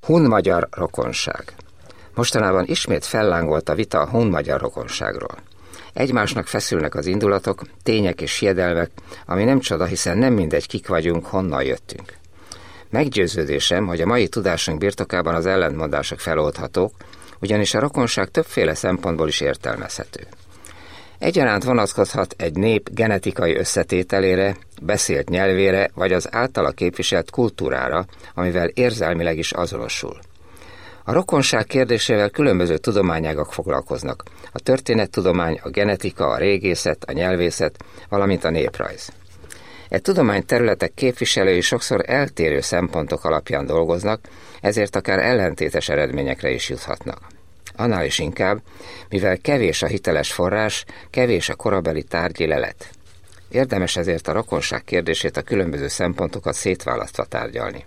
Hun-magyar rokonság. Mostanában ismét fellángolt a vita a hun-magyar rokonságról. Egymásnak feszülnek az indulatok, tények és hiedelmek, ami nem csoda, hiszen nem mindegy, kik vagyunk, honnan jöttünk. Meggyőződésem, hogy a mai tudásunk birtokában az ellentmondások feloldhatók, ugyanis a rokonság többféle szempontból is értelmezhető. Egyaránt vonatkozhat egy nép genetikai összetételére, beszélt nyelvére, vagy az általa képviselt kultúrára, amivel érzelmileg is azonosul. A rokonság kérdésével különböző tudományágak foglalkoznak. A történettudomány, a genetika, a régészet, a nyelvészet, valamint a néprajz. E tudomány területek képviselői sokszor eltérő szempontok alapján dolgoznak, ezért akár ellentétes eredményekre is juthatnak. Annál is inkább, mivel kevés a hiteles forrás, kevés a korabeli tárgyi lelet. Érdemes ezért a rokonság kérdését a különböző szempontokat szétválasztva tárgyalni.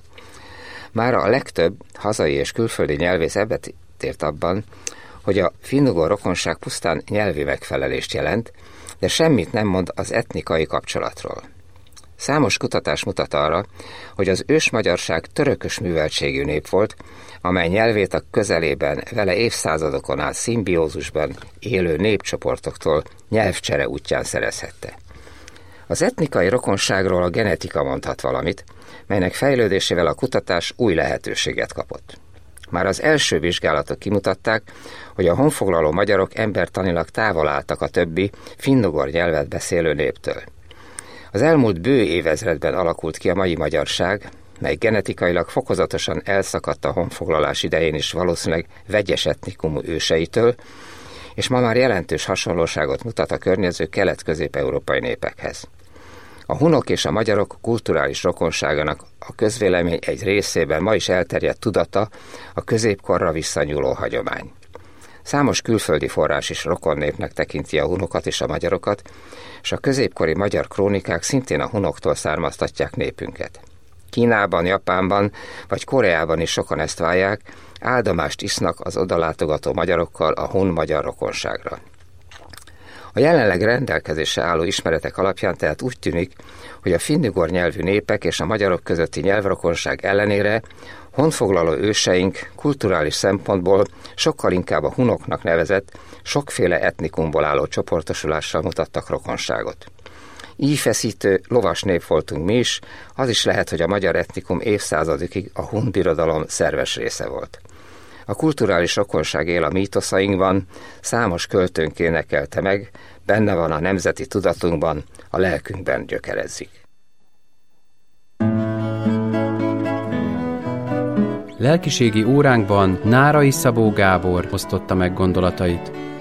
Mára a legtöbb hazai és külföldi nyelvész egyetért abban, hogy a finnugor rokonság pusztán nyelvi megfelelést jelent, de semmit nem mond az etnikai kapcsolatról. Számos kutatás mutat arra, hogy az ősmagyarság törökös műveltségű nép volt, amely nyelvét a közelében vele évszázadokon át szimbiózusban élő népcsoportoktól nyelvcsere útján szerezhette. Az etnikai rokonságról a genetika mondhat valamit, melynek fejlődésével a kutatás új lehetőséget kapott. Már az első vizsgálatok kimutatták, hogy a honfoglaló magyarok embertanilag távol álltak a többi finnugor nyelvet beszélő néptől. Az elmúlt bő évezredben alakult ki a mai magyarság, mely genetikailag fokozatosan elszakadt a honfoglalás idején is valószínűleg vegyes etnikumú őseitől, és ma már jelentős hasonlóságot mutat a környező kelet-közép-európai népekhez. A hunok és a magyarok kulturális rokonságának a közvélemény egy részében ma is elterjedt tudata a középkorra visszanyúló hagyomány. Számos külföldi forrás is rokonnépnek tekinti a hunokat és a magyarokat, és a középkori magyar krónikák szintén a hunoktól származtatják népünket. Kínában, Japánban vagy Koreában is sokan ezt vallják, áldomást isznak az odalátogató magyarokkal a hun-magyar rokonságra. A jelenleg rendelkezésre álló ismeretek alapján tehát úgy tűnik, hogy a finnugor nyelvű népek és a magyarok közötti nyelvrokonság ellenére honfoglaló őseink kulturális szempontból sokkal inkább a hunoknak nevezett, sokféle etnikumból álló csoportosulással mutattak rokonságot. Így feszítő, lovas nép voltunk mi is, az is lehet, hogy a magyar etnikum évszázadokig a hun birodalom szerves része volt. A kulturális rokonság él a mítoszainkban, számos költőnk énekelte meg, benne van a nemzeti tudatunkban, a lelkünkben gyökerezik. Lelkiségi óránkban Nárai Szabó Gábor osztotta meg gondolatait.